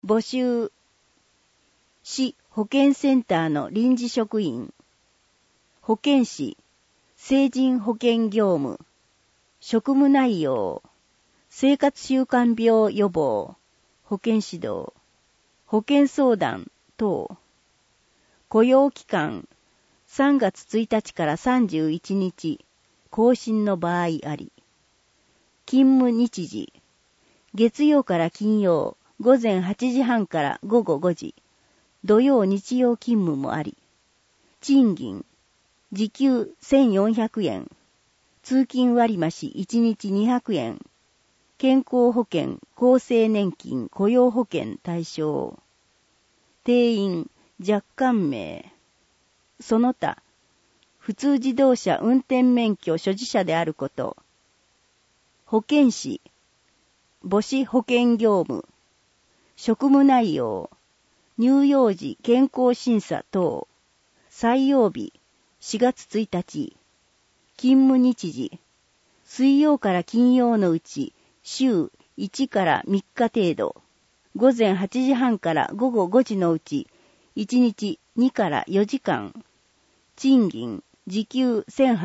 募集。市保健センターの臨時職員。保健師、成人保健業務。職務内容。生活習慣病予防。保健指導。保健相談等。雇用期間。3月1日から31日。更新の場合あり。勤務日時。月曜から金曜、午前8時半から午後5時。土曜日曜勤務もあり。賃金。時給1400円。通勤割増1日200円。健康保険、厚生年金、雇用保険対象。定員、若干名。その他、普通自動車運転免許所持者であること。保健師。母子保健業務。職務内容。乳幼児健康審査等。採用日、4月1日。勤務日時。水曜から金曜のうち、週1から3日程度。午前8時半から午後5時のうち、1日2から4時間。賃金、時給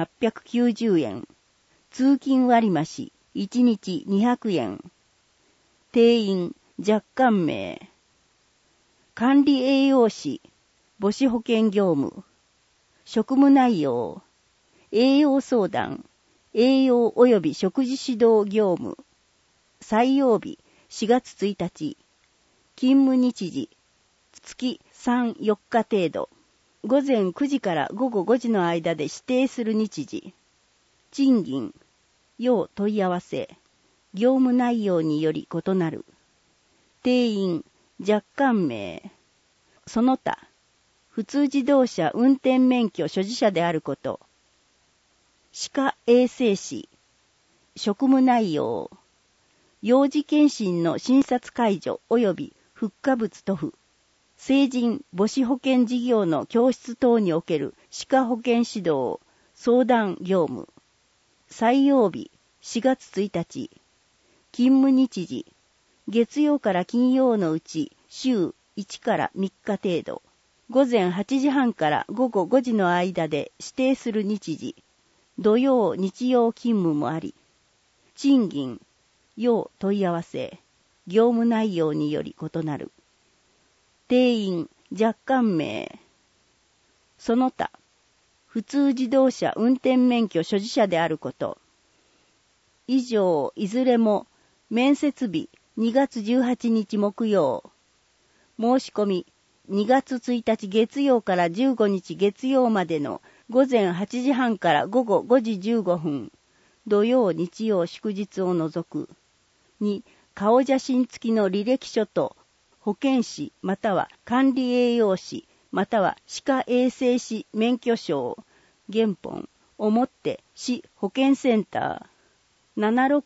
1890円。通勤割増、1日200円。定員、若干名。管理栄養士、母子保健業務。職務内容。栄養相談、栄養及び食事指導業務。採用日、4月1日。勤務日時、月3、4日程度。午前9時から午後5時の間で指定する日時。賃金、要問い合わせ。業務内容により異なる。定員、若干名。その他、普通自動車運転免許所持者であること。歯科衛生士。職務内容。幼児検診の診察介助及び復活物塗布。成人母子保健事業の教室等における歯科保健指導、相談業務。採用日、4月1日。勤務日時。月曜から金曜のうち週1から3日程度。午前8時半から午後5時の間で指定する日時。土曜日曜勤務もあり。賃金、要問い合わせ。業務内容により異なる。定員、若干名。その他、普通自動車運転免許所持者であること。以上、いずれも、面接日2月18日木曜。申し込み、2月1日月曜から15日月曜までの午前8時半から午後5時15分。土曜日曜祝日を除く。2、顔写真付きの履歴書と、保健師または管理栄養士または歯科衛生士免許証、原本をもって市保健センター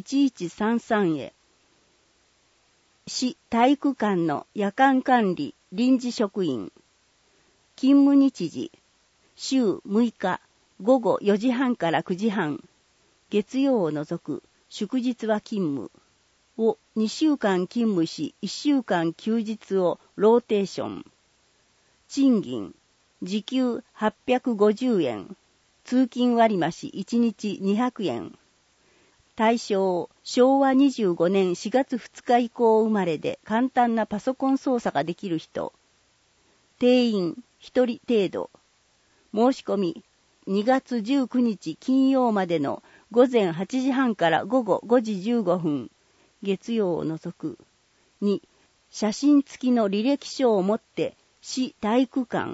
76-1133 へ。市体育館の夜間管理臨時職員。勤務日時、週6日午後4時半から9時半。月曜を除く祝日は勤務。を2週間勤務し1週間休日をローテーション。賃金、時給850円。通勤割増1日200円。対象、昭和25年4月2日以降生まれで簡単なパソコン操作ができる人。定員1人程度。申し込み、2月19日金曜までの午前8時半から午後5時15分。月曜を除く。2、写真付きの履歴書を持って市体育館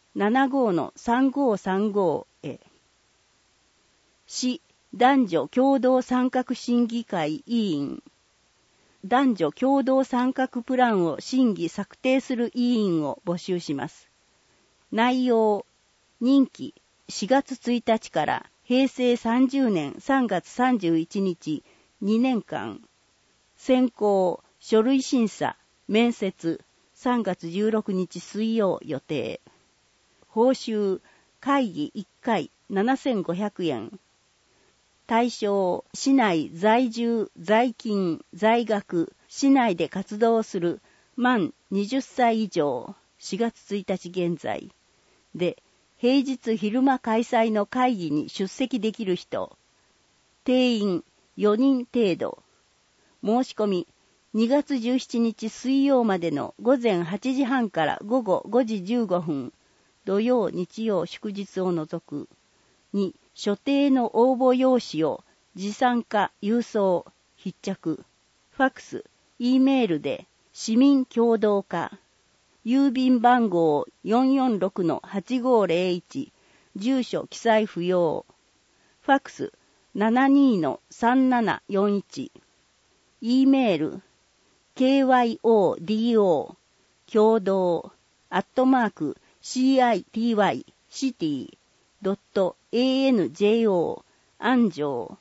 75-3535 へ。市男女共同参画審議会委員。男女共同参画プランを審議策定する委員を募集します。内容、任期4月1日から平成30年3月31日2年間。選考、書類審査、面接、3月16日水曜予定。報酬、会議1回7500円。対象、市内在住、在勤、在学、市内で活動する満20歳以上4月1日現在で、平日昼間開催の会議に出席できる人、定員4人程度。申し込み2月17日水曜までの午前8時半から午後5時15分、土曜日曜祝日を除く。2、所定の応募用紙を持参か郵送、必着、ファックス、Eメールで市民協同課、郵便番号 446-8501、住所記載不要、ファックス 72-3741、Eメール、kyodo 共同@city.anjo 安城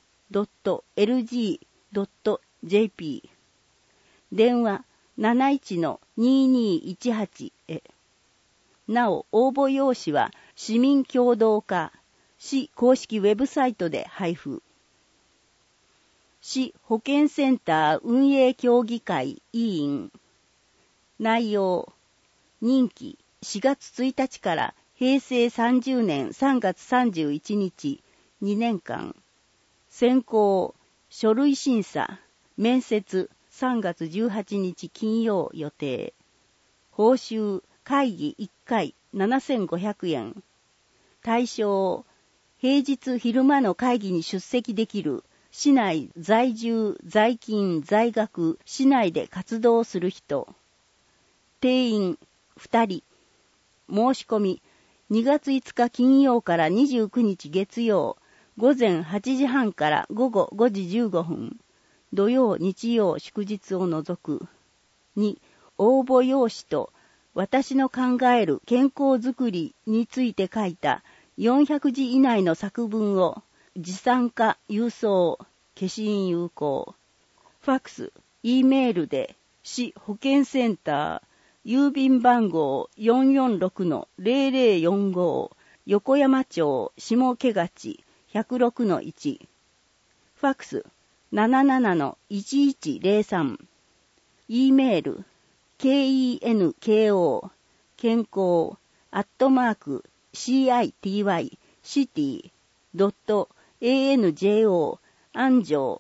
.lg.jp 電話 71-2218 へ。なお、応募用紙は市民協同課市公式ウェブサイトで配布。市保健センター運営協議会委員。内容。任期4月1日から平成30年3月31日2年間。選考、書類審査、面接3月18日金曜予定。報酬、会議1回7500円。対象、平日昼間の会議に出席できる市内在住、在勤、在学、市内で活動する人。定員2人。申し込み2月5日金曜から29日月曜午前8時半から午後5時15分。土曜日曜祝日を除く。2、応募用紙と私の考える健康づくりについて書いた400字以内の作文を持参か郵送、消印有効。ファックス、Eメールで市保健センター、郵便番号 446-0045 横山町下毛勝 106-1。ファックス 77-1103。Eメール kenko 健康@city.city.anjo 安城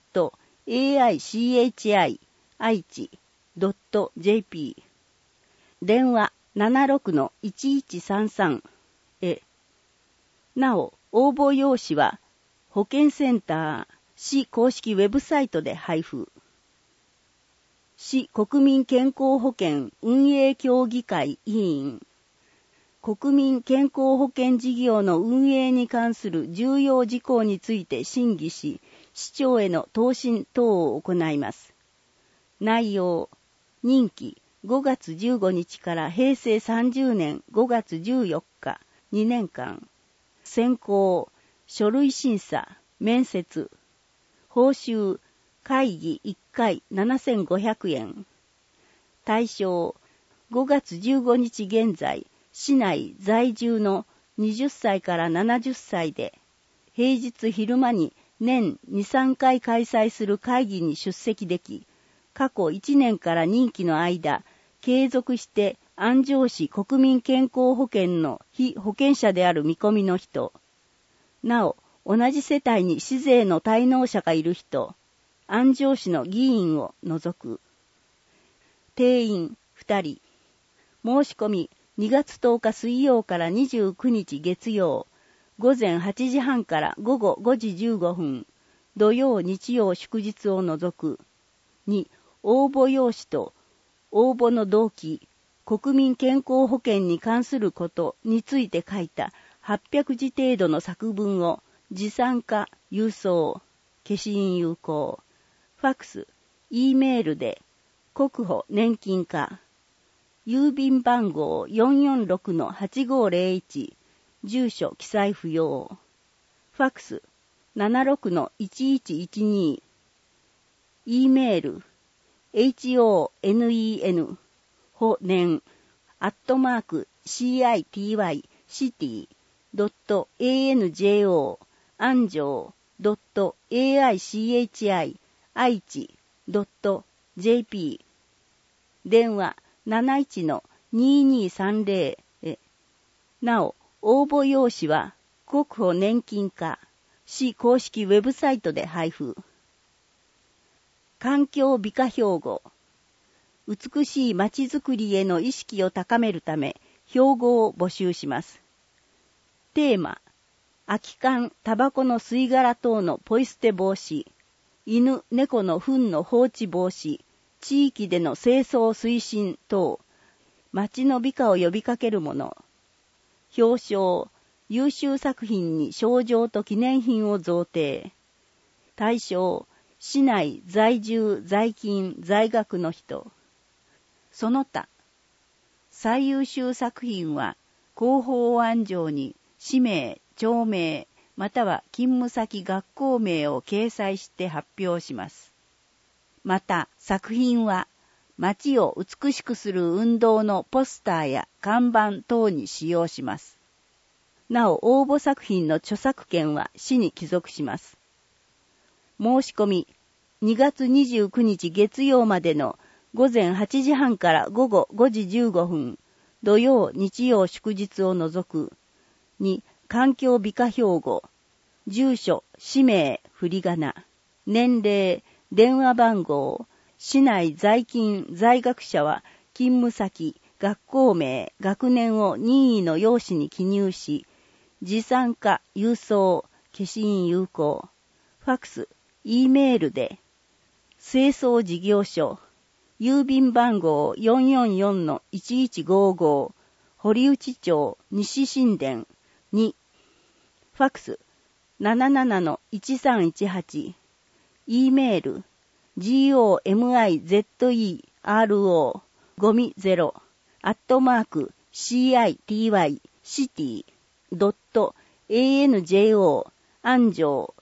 .aichi 愛知 .jp 電話 76-1133 へ。なお、応募用紙は保健センター市公式ウェブサイトで配布。市国民健康保険運営協議会委員。国民健康保険事業の運営に関する重要事項について審議し、市長への答申等を行います。内容、任期5月15日から平成30年5月14日2年間。選考、書類審査、面接。報酬、会議1回7500円。対象、5月15日現在、市内在住の20歳から70歳で、平日昼間に年2、3回開催する会議に出席でき、過去1年から任期の間、継続して安城市国民健康保険の被保険者である見込みの人。なお、同じ世帯に市税の滞納者がいる人、安城市の議員を除く。定員2人。申し込み2月10日水曜から29日月曜、午前8時半から午後5時15分、土曜日曜祝日を除く。2、応募用紙と応募の動機、国民健康保険に関することについて書いた800字程度の作文を持参か郵送、消印有効。ファックス、Eメールで国保年金課、郵便番号 446-8501、住所記載不要。ファックス 76-1112。Eメール honen 保年@city.anjo 安城 .aichi 愛知 .jp 電話 71-2230 へ。なお、応募用紙は国保年金課市公式ウェブサイトで配布。環境美化標語。美しい街づくりへの意識を高めるため、標語を募集します。テーマ、空き缶、タバコの吸い殻等のポイ捨て防止、犬、猫の糞の放置防止、地域での清掃推進等、街の美化を呼びかけるもの。表彰、優秀作品に賞状と記念品を贈呈。対象、市内在住在勤在学の人。その他、最優秀作品は広報案上に氏名、町名、または勤務先学校名を掲載して発表します。また、作品は街を美しくする運動のポスターや看板等に使用します。なお、応募作品の著作権は市に帰属します。申し込み、2月29日月曜までの午前8時半から午後5時15分、土曜、日曜、祝日を除く。2、環境美化標語。住所、氏名、振り仮名。年齢、電話番号。市内在勤、在学者は勤務先、学校名、学年を任意の用紙に記入し、持参か郵送、消印有効。ファクス、Eメールで。清掃事業所。郵便番号 444-1155 堀内町西新田2。ファクス 77-1318。Eメール gomizero ゴミ0@city.city.anjo 安城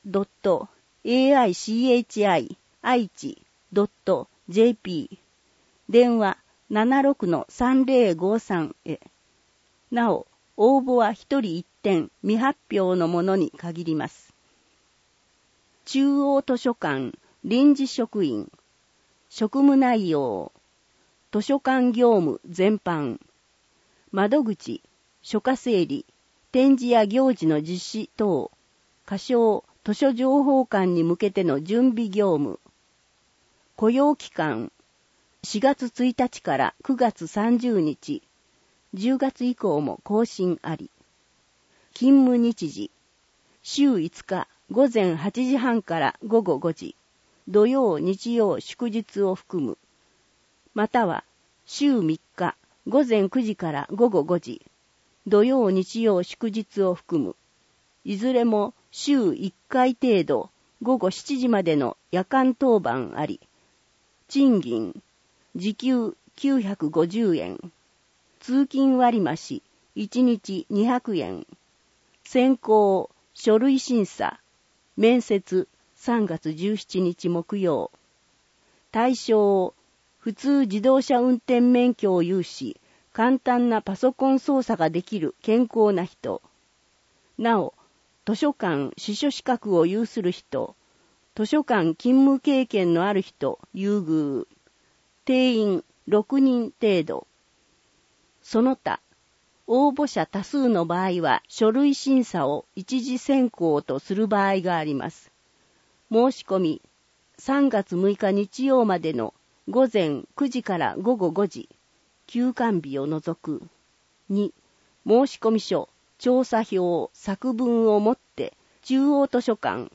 .aichi 愛知 .jp 電話 76-3053 へ。なお、応募は一人一点未発表のものに限ります。中央図書館臨時職員職務内容図書館業務全般窓口書家整理展示や行事の実施等仮称図書情報館に向けての準備業務雇用期間4月1日から9月30日、10月以降も更新あり。勤務日時、週5日午前8時半から午後5時、土曜、日曜、祝日を含む。または、週3日午前9時から午後5時、土曜、日曜、祝日を含む。いずれも週1回程度、午後7時までの夜間当番あり。賃金、時給950円。通勤割増1日200円。選考、書類審査、面接3月17日木曜。対象、普通自動車運転免許を有し、簡単なパソコン操作ができる健康な人。なお、図書館司書資格を有する人、図書館勤務経験のある人、優遇。定員6人程度。その他、応募者多数の場合は書類審査を一次選考とする場合があります。申し込み、3月6日日曜までの午前9時から午後5時、休館日を除く。2、申込書、調査票、作文をもって中央図書館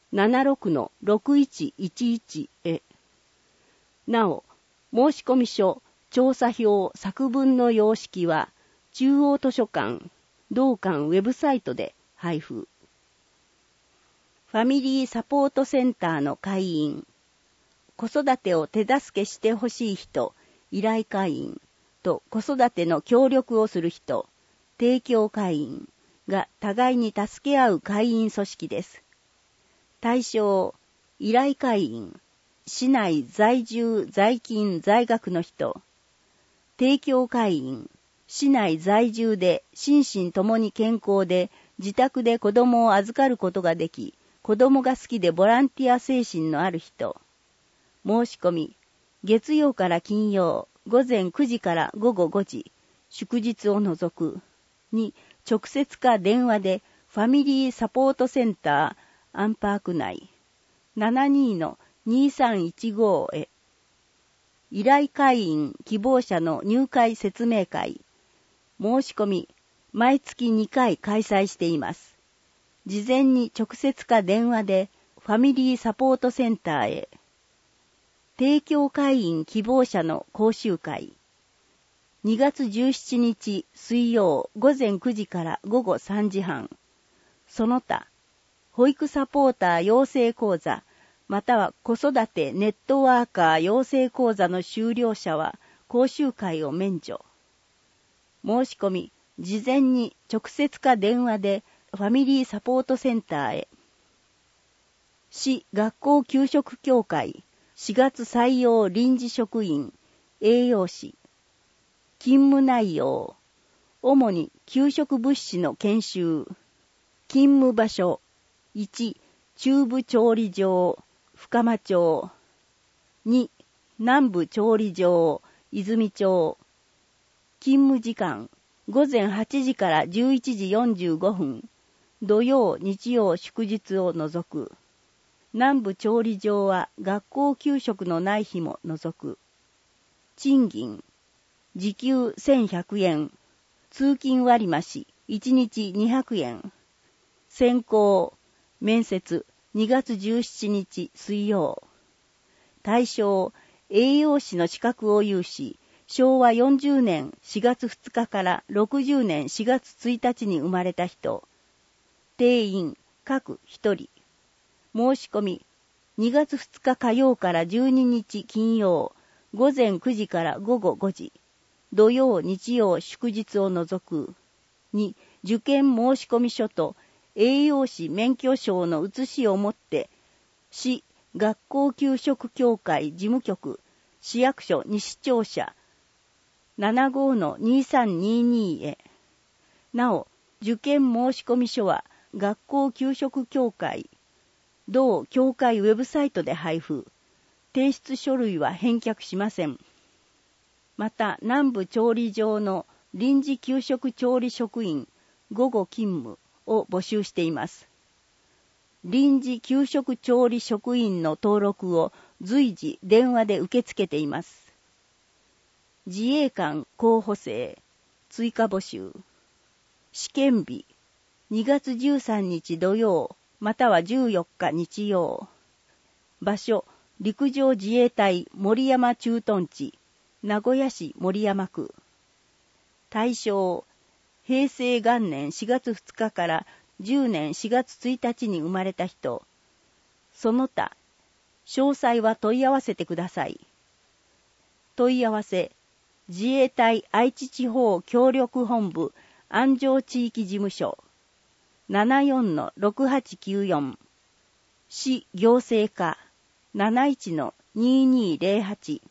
76-6111 へ。なお、申込書、調査票、作文の様式は、中央図書館、同館ウェブサイトで配布。ファミリーサポートセンターの会員、子育てを手助けしてほしい人、依頼会員と子育ての協力をする人、提供会員が互いに助け合う会員組織です。対象、依頼会員、市内在住在勤在学の人、提供会員、市内在住で心身ともに健康で自宅で子供を預かることができ、子供が好きでボランティア精神のある人。申し込み、月曜から金曜午前9時から午後5時、祝日を除く。2、直接か電話でファミリーサポートセンターアンパーク内 72-2315 へ。依頼会員希望者の入会説明会。申し込み、毎月2回開催しています。事前に直接か電話でファミリーサポートセンターへ。提供会員希望者の講習会。2月17日水曜午前9時から午後3時半。その他、保育サポーター養成講座、または子育てネットワーカー養成講座の修了者は講習会を免除。申し込み、事前に直接か電話でファミリーサポートセンターへ。市学校給食協会4月採用臨時職員栄養士。勤務内容。主に給食物資の研修。勤務場所。1、中部調理場、深間町。2、南部調理場、泉町。勤務時間。午前8時から11時45分。土曜、日曜、祝日を除く。南部調理場は学校給食のない日も除く。賃金。時給1100円。通勤割増1日200円。選考。面接2月17日水曜。対象。栄養士の資格を有し、昭和40年4月2日から60年4月1日に生まれた人。定員各1人。申し込み、2月2日火曜から12日金曜、午前9時から午後5時、土曜、日曜、祝日を除く。2、受験申込書と栄養士免許証の写しをもって、市学校給食協会事務局、市役所西庁舎、75-2322へ。なお、受験申込書は学校給食協会、同協会ウェブサイトで配布。提出書類は返却しません。また、南部調理場の臨時給食調理職員午後勤務を募集しています。臨時給食調理職員の登録を随時電話で受け付けています。自衛官候補生追加募集。試験日2月13日土曜または14日日曜。場所、陸上自衛隊守山駐屯地、名古屋市守山区。対象、平成元年4月2日から10年4月1日に生まれた人。その他、詳細は問い合わせてください。問い合わせ、自衛隊愛知地方協力本部安城地域事務所。74-6894 市行政課 71-2208